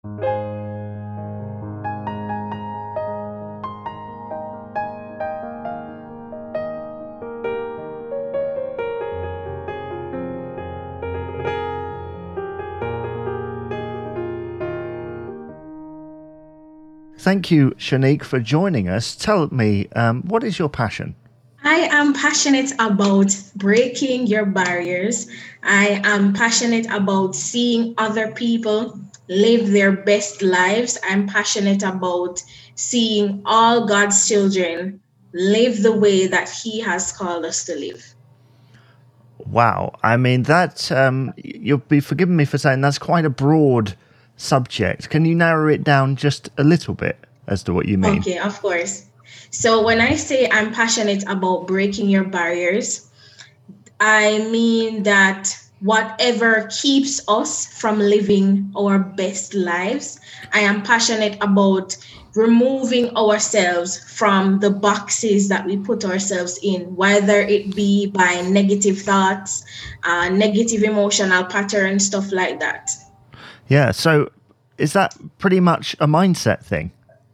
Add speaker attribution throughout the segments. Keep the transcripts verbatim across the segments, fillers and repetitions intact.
Speaker 1: Thank you, Shanique, for joining us. Tell me, um, what is your passion?
Speaker 2: I am passionate about breaking your barriers. I am passionate about seeing other people live their best lives. I'm passionate about seeing all God's children live the way that He has called us to live.
Speaker 1: Wow. I mean, that, um, you'll be forgiven me for saying that's quite a broad subject. Can you narrow it down just a little bit as to what you mean?
Speaker 2: Okay, of course. So when I say I'm passionate about breaking your barriers, I mean that whatever keeps us from living our best lives, I am passionate about removing ourselves from the boxes that we put ourselves in, whether it be by negative thoughts, uh, negative emotional patterns, stuff like that.
Speaker 1: Yeah. So is that pretty much a mindset thing?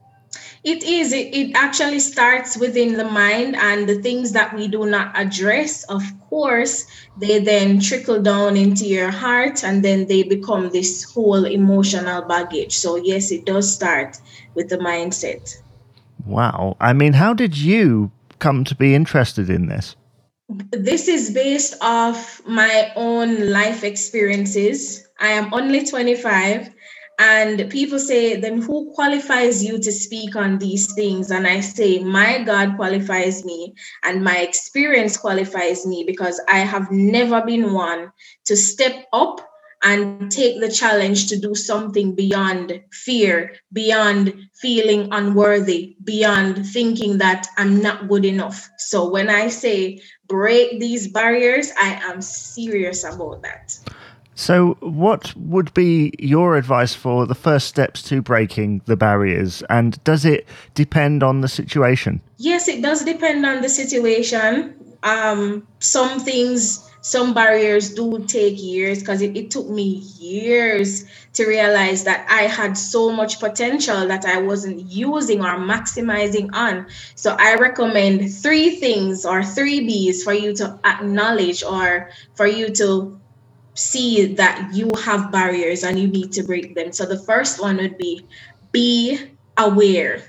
Speaker 2: It is. It, it actually starts within the mind, and the things that we do not address, of course, they then trickle down into your heart and then they become this whole emotional baggage. So, yes, it does start with the mindset.
Speaker 1: Wow. I mean, how did you come to be interested in this?
Speaker 2: This is based off my own life experiences. I am only twenty-five. And people say, then who qualifies you to speak on these things? And I say, my God qualifies me and my experience qualifies me, because I have never been one to step up and take the challenge to do something beyond fear, beyond feeling unworthy, beyond thinking that I'm not good enough. So when I say break these barriers, I am serious about that.
Speaker 1: So what would be your advice for the first steps to breaking the barriers? And does it depend on the situation?
Speaker 2: Yes, it does depend on the situation. Um, some things, some barriers do take years, because it, it took me years to realize that I had so much potential that I wasn't using or maximizing on. So I recommend three things or three B's for you to acknowledge, or for you to see that you have barriers and you need to break them. So the first one would be be aware.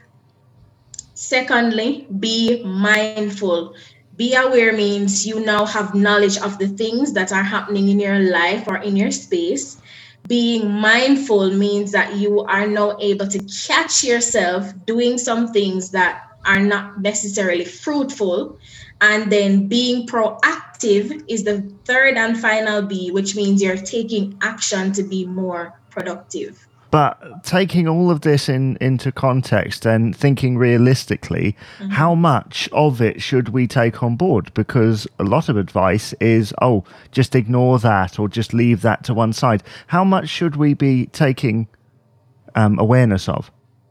Speaker 2: Secondly, be mindful. Be aware means you now have knowledge of the things that are happening in your life or in your space. Being mindful means that you are now able to catch yourself doing some things that are not necessarily fruitful. And then being proactive is the third and final B, which means you're taking action to be more productive.
Speaker 1: But taking all of this in into context and thinking realistically, mm-hmm. how much of it should we take on board? Because a lot of advice is, oh, just ignore that or just leave that to one side. How much should we be taking um, awareness of?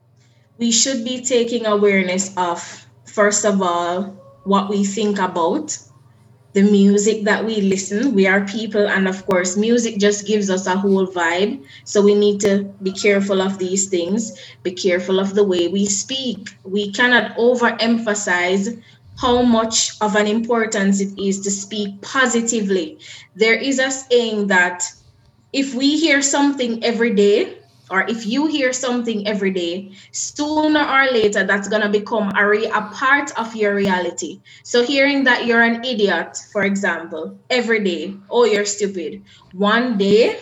Speaker 2: We should be taking awareness of, first of all, what we think about, the music that we listen. We are people, and of course, music just gives us a whole vibe. So we need to be careful of these things, be careful of the way we speak. We cannot overemphasize how much of an importance it is to speak positively. There is a saying that if we hear something every day, or if you hear something every day, sooner or later, that's going to become a, re- a part of your reality. So hearing that you're an idiot, for example, every day, oh, you're stupid. One day,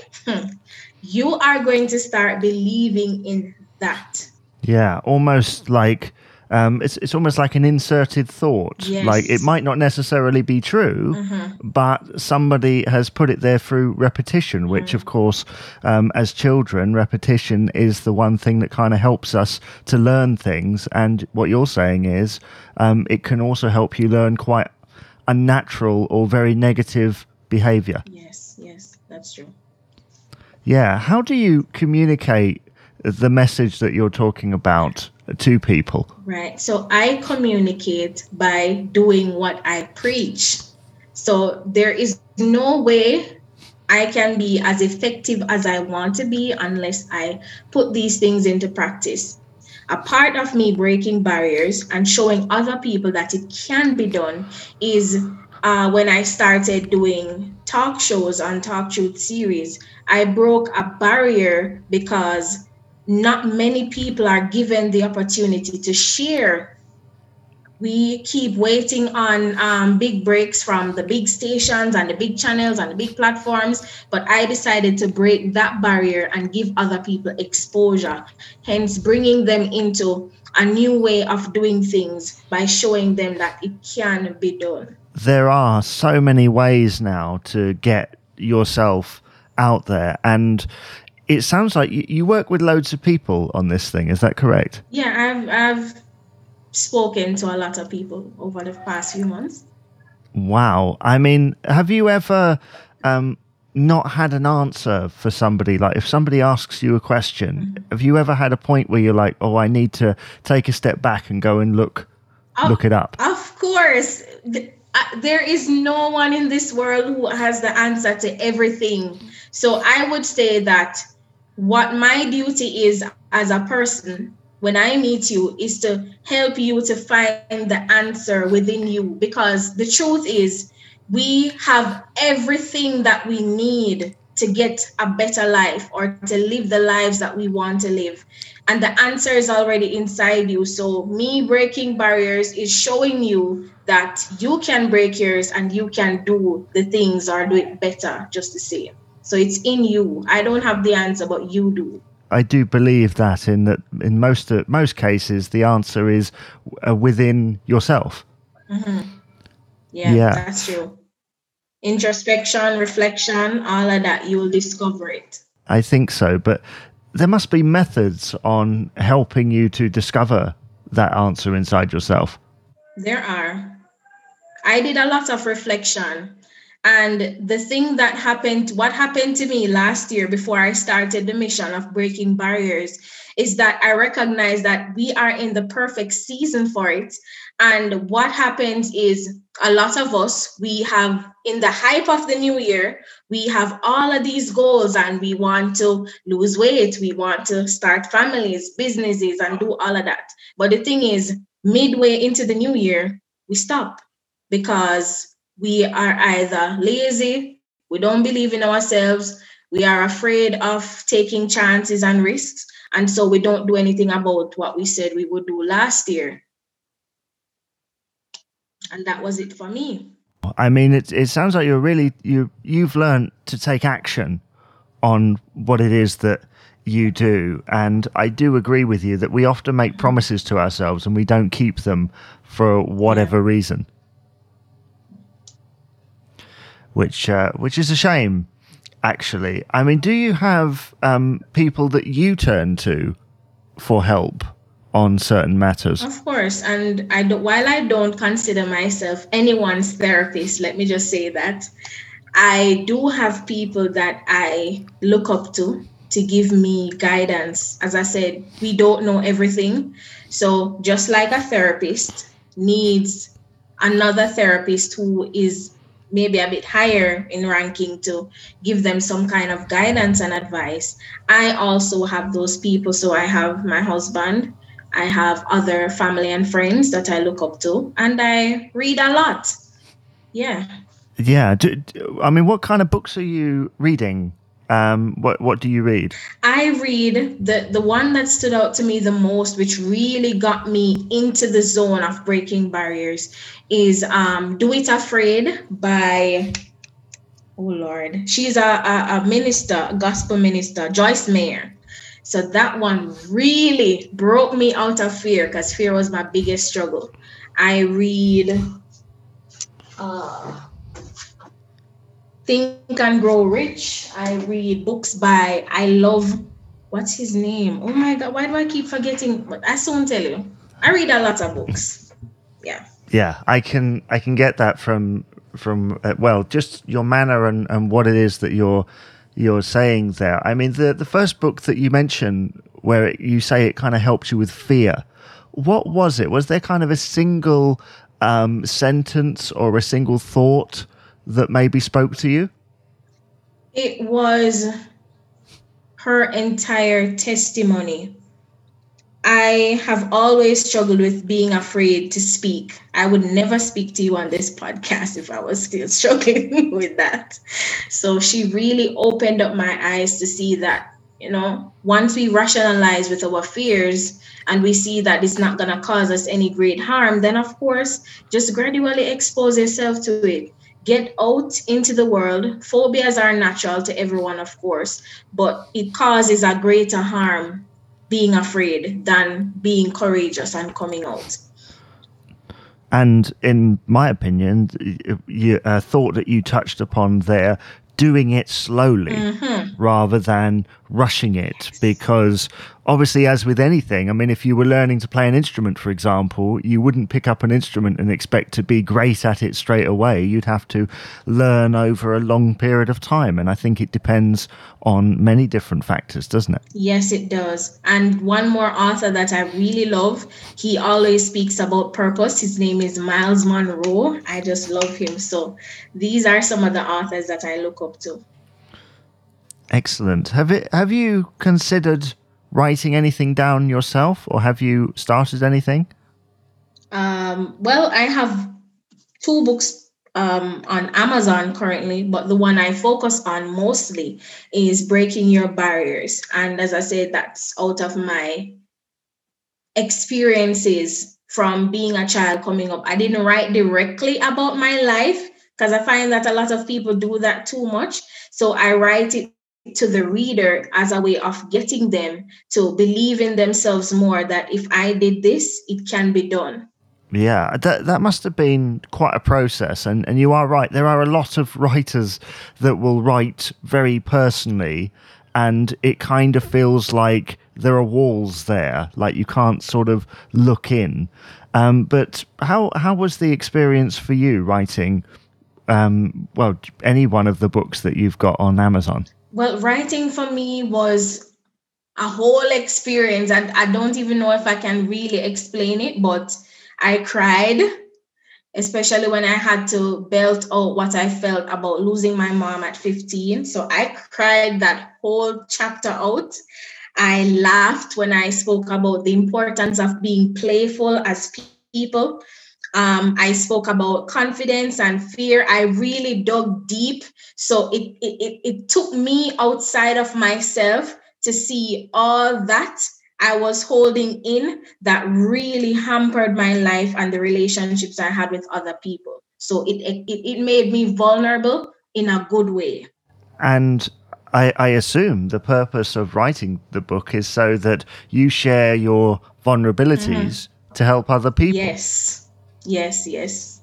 Speaker 2: you are going to start believing in that.
Speaker 1: Yeah, almost like um, it's it's almost like an inserted thought.
Speaker 2: Yes.
Speaker 1: Like it might not necessarily be true, mm-hmm. but somebody has put it there through repetition, mm-hmm. which, of course, um, as children, repetition is the one thing that kind of helps us to learn things. And what you're saying is um, it can also help you learn quite unnatural or very negative behavior.
Speaker 2: Yes, yes, that's true.
Speaker 1: Yeah. How do you communicate the message that you're talking about to people?
Speaker 2: Right. So I communicate by doing what I preach. So there is no way I can be as effective as I want to be unless I put these things into practice. A part of me breaking barriers and showing other people that it can be done is uh, when I started doing talk shows on Talk Truth series. I broke a barrier because not many people are given the opportunity to share. We keep waiting on um, big breaks from the big stations and the big channels and the big platforms. But I decided to break that barrier and give other people exposure, hence bringing them into a new way of doing things by showing them that it can be done.
Speaker 1: There are so many ways now to get yourself out there. And it sounds like you work with loads of people on this thing. Is that correct?
Speaker 2: Yeah, I've... I've spoken to a lot of people over the past few months.
Speaker 1: Wow. I mean, have you ever um, not had an answer for somebody? Like if somebody asks you a question, mm-hmm. have you ever had a point where you're like, oh, I need to take a step back and go and look, of, look it up?
Speaker 2: Of course. There is no one in this world who has the answer to everything. So I would say that what my duty is as a person when I meet you is to help you to find the answer within you, because the truth is we have everything that we need to get a better life or to live the lives that we want to live. And the answer is already inside you. So me breaking barriers is showing you that you can break yours and you can do the things or do it better just the same. So it's in you. I don't have the answer, but you do.
Speaker 1: I do believe that in that in most uh, most cases the answer is uh, within yourself.
Speaker 2: Mm-hmm. Yeah, yeah, that's true. Introspection, reflection, all of that, you will discover it.
Speaker 1: I think so, but there must be methods on helping you to discover that answer inside yourself.
Speaker 2: There are. I did a lot of reflection. And the thing that happened, what happened to me last year before I started the mission of breaking barriers, is that I recognized that we are in the perfect season for it. And what happens is a lot of us, we have in the hype of the new year, we have all of these goals and we want to lose weight. We want to start families, businesses, and do all of that. But the thing is, midway into the new year, we stop because we are either lazy, we don't believe in ourselves, we are afraid of taking chances and risks, and so we don't do anything about what we said we would do last year. And that was it for me.
Speaker 1: I mean, it it sounds like you're really you you've learned to take action on what it is that you do, and I do agree with you that we often make promises to ourselves and we don't keep them for whatever yeah. reason. Which uh, which is a shame, actually. I mean, do you have um, people that you turn to for help on certain matters?
Speaker 2: Of course. And I do, while I don't consider myself anyone's therapist, let me just say that, I do have people that I look up to to give me guidance. As I said, we don't know everything. So just like a therapist needs another therapist who is maybe a bit higher in ranking to give them some kind of guidance and advice, I also have those people. So I have my husband, I have other family and friends that I look up to, and I read a lot. Yeah.
Speaker 1: Yeah. Do, do, I mean, what kind of books are you reading? Um, what what do you read?
Speaker 2: I read the, the one that stood out to me the most, which really got me into the zone of breaking barriers, is um, Do It Afraid by, oh Lord, she's a, a, a minister, a gospel minister, Joyce Meyer. So that one really broke me out of fear, because fear was my biggest struggle. I read uh, Think and Grow Rich. I read books by, I love, what's his name? Oh my God, why do I keep forgetting? But I soon tell you. I read a lot of books. Yeah.
Speaker 1: Yeah, I can I can get that from from uh, well, just your manner and, and what it is that you're you're saying there. I mean, the the first book that you mentioned, where it, you say it kind of helped you with fear. What was it? Was there kind of a single um, sentence or a single thought that maybe spoke to you?
Speaker 2: It was her entire testimony. I have always struggled with being afraid to speak. I would never speak to you on this podcast if I was still struggling with that. So she really opened up my eyes to see that, you know, once we rationalize with our fears and we see that it's not going to cause us any great harm, then of course, just gradually expose yourself to it. Get out into the world. Phobias are natural to everyone, of course, but it causes a greater harm being afraid than being courageous and coming out.
Speaker 1: And in my opinion, you, a thought that you touched upon there, doing it slowly mm-hmm. rather than rushing it, because obviously, as with anything, I mean, if you were learning to play an instrument, for example, you wouldn't pick up an instrument and expect to be great at it straight away. You'd have to learn over a long period of time. And I think it depends on many different factors, doesn't it?
Speaker 2: Yes, it does. And one more author that I really love, he always speaks about purpose. His name is Miles Monroe. I just love him. So these are some of the authors that I look up to.
Speaker 1: Excellent. Have it, have you considered writing anything down yourself, or have you started anything?
Speaker 2: Um, well, I have two books um, on Amazon currently, but the one I focus on mostly is Breaking Your Barriers. And as I said, that's out of my experiences from being a child coming up. I didn't write directly about my life because I find that a lot of people do that too much. So I write it to the reader as a way of getting them to believe in themselves more, that if I did this, it can be done.
Speaker 1: Yeah, that that must have been quite a process. And, and you are right. There are a lot of writers that will write very personally, and it kind of feels like there are walls there, like you can't sort of look in. Um, but how how was the experience for you writing, um, well, any one of the books that you've got on Amazon?
Speaker 2: Well, writing for me was a whole experience, and I don't even know if I can really explain it, but I cried, especially when I had to belt out what I felt about losing my mom at fifteen. So I cried that whole chapter out. I laughed when I spoke about the importance of being playful as people. Um, I spoke about confidence and fear. I really dug deep. So it, it, it took me outside of myself to see all that I was holding in that really hampered my life and the relationships I had with other people. So it, it, it made me vulnerable in a good way.
Speaker 1: And I, I assume the purpose of writing the book is so that you share your vulnerabilities mm-hmm. to help other people.
Speaker 2: Yes. Yes, yes.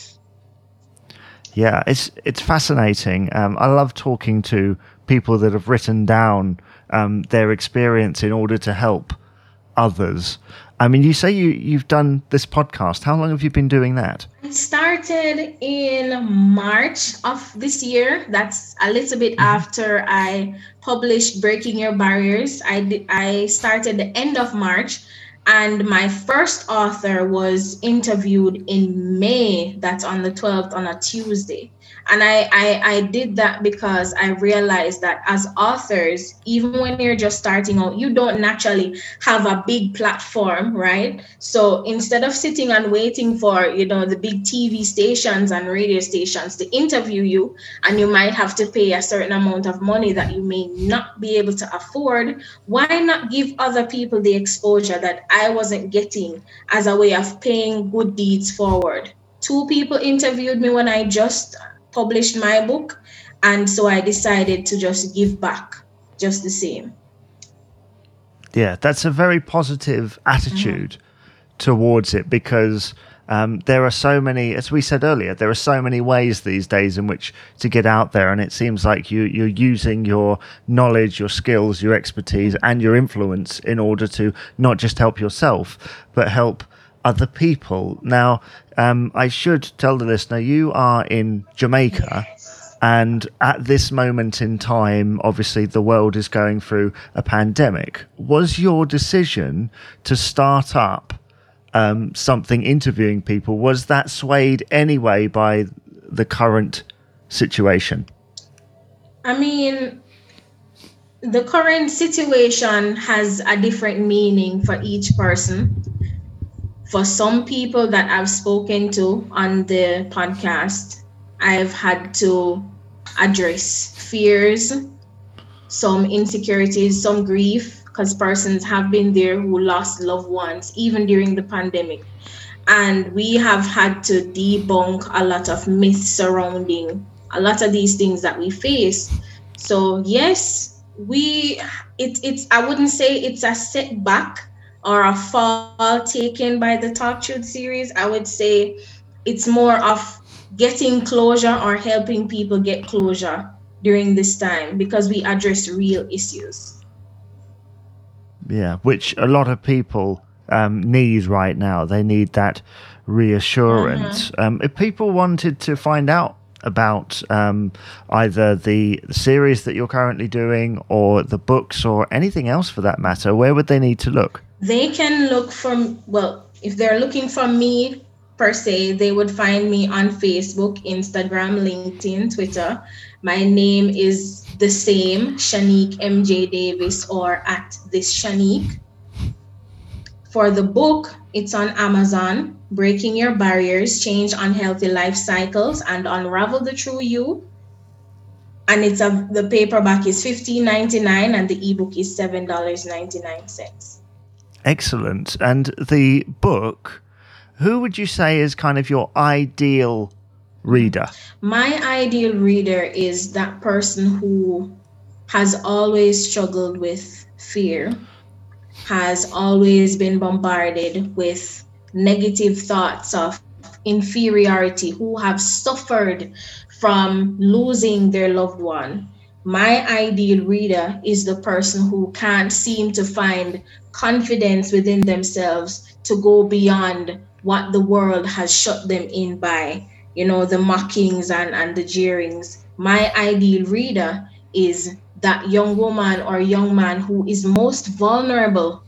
Speaker 1: Yeah, it's it's fascinating. Um, I love talking to people that have written down um, their experience in order to help others. I mean, you say you, you've done this podcast. How long have you been doing that?
Speaker 2: I started in March of this year. That's a little bit mm-hmm. after I published Breaking Your Barriers. I did, I started the end of March. And my first author was interviewed in May. That's on the twelfth, on a Tuesday. And I, I, I did that because I realized that as authors, even when you're just starting out, you don't naturally have a big platform, right? So instead of sitting and waiting for, you know, the big T V stations and radio stations to interview you, and you might have to pay a certain amount of money that you may not be able to afford, why not give other people the exposure that I wasn't getting as a way of paying good deeds forward? Two people interviewed me when I just published my book, and so I decided to just give back just the same.
Speaker 1: Yeah, that's a very positive attitude mm-hmm. towards it, because um, there are so many, as we said earlier, there are so many ways these days in which to get out there, and it seems like you, you're using your knowledge, your skills, your expertise, and your influence in order to not just help yourself, but help other people. Now, um, I should tell the listener, you are in Jamaica,
Speaker 2: yes.
Speaker 1: and at this moment in time, obviously the world is going through a pandemic. Was your decision to start up um, something interviewing people, was that swayed anyway by the current situation?
Speaker 2: I mean, the current situation has a different meaning for each person. For some people that I've spoken to on the podcast, I've had to address fears, some insecurities, some grief, because persons have been there who lost loved ones even during the pandemic. And we have had to debunk a lot of myths surrounding a lot of these things that we face. So yes, we it, it's I wouldn't say it's a setback or a fall taken by the Talk Truth series. I would say it's more of getting closure or helping people get closure during this time because we address real issues.
Speaker 1: Yeah, which a lot of people um, need right now. They need that reassurance. Mm-hmm. Um, if people wanted to find out about um, either the series that you're currently doing or the books or anything else for that matter, where would they need to look?
Speaker 2: They can look from, well, if they're looking for me per se, they would find me on Facebook, Instagram, LinkedIn, Twitter. My name is the same, Shanique M J Davis, or at this Shanique. For the book, it's on Amazon, Breaking Your Barriers, Change Unhealthy Life Cycles, and Unravel the True You. And it's a, the paperback is fifteen ninety-nine and the ebook is seven dollars and ninety-nine cents.
Speaker 1: Excellent. And the book, who would you say is kind of your ideal reader?
Speaker 2: My ideal reader is that person who has always struggled with fear, has always been bombarded with negative thoughts of inferiority, who have suffered from losing their loved one. My ideal reader is the person who can't seem to find confidence within themselves to go beyond what the world has shut them in by, you know, the mockings and, and the jeerings. My ideal reader is that young woman or young man who is most vulnerable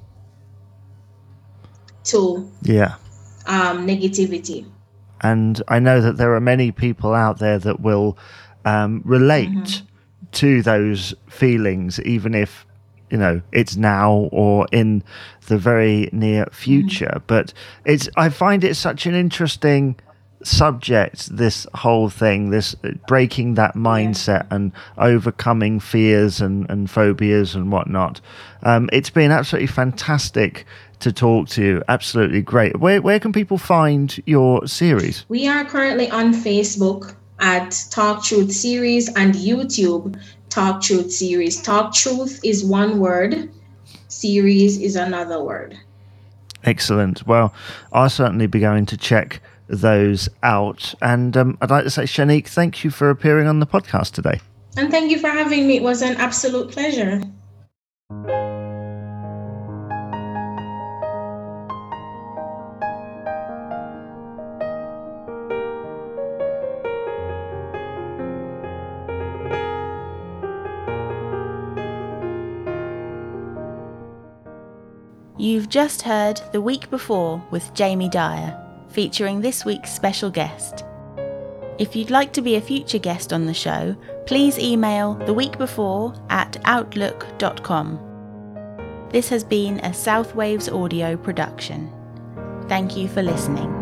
Speaker 2: to
Speaker 1: yeah.
Speaker 2: um, negativity.
Speaker 1: And I know that there are many people out there that will um, relate mm-hmm. to those feelings, even if, you know, it's now or in the very near future. Mm-hmm. But it's I find it such an interesting subject, this whole thing, this breaking that mindset yeah. and overcoming fears and, and phobias and whatnot. Um, it's been absolutely fantastic to talk to you. Absolutely great. Where where can people find your series?
Speaker 2: We are currently on Facebook at Talk Truth Series and YouTube Talk Truth Series. Talk Truth is one word, series is another word.
Speaker 1: Excellent. Well, I'll certainly be going to check those out. And um, I'd like to say, Shanique, thank you for appearing on the podcast today.
Speaker 2: And thank you for having me. It was an absolute pleasure.
Speaker 3: You've just heard The Week Before with Jamie Dyer, featuring this week's special guest. If you'd like to be a future guest on the show, please email theweekbefore at outlook dot com. This has been a Southwaves Audio production. Thank you for listening.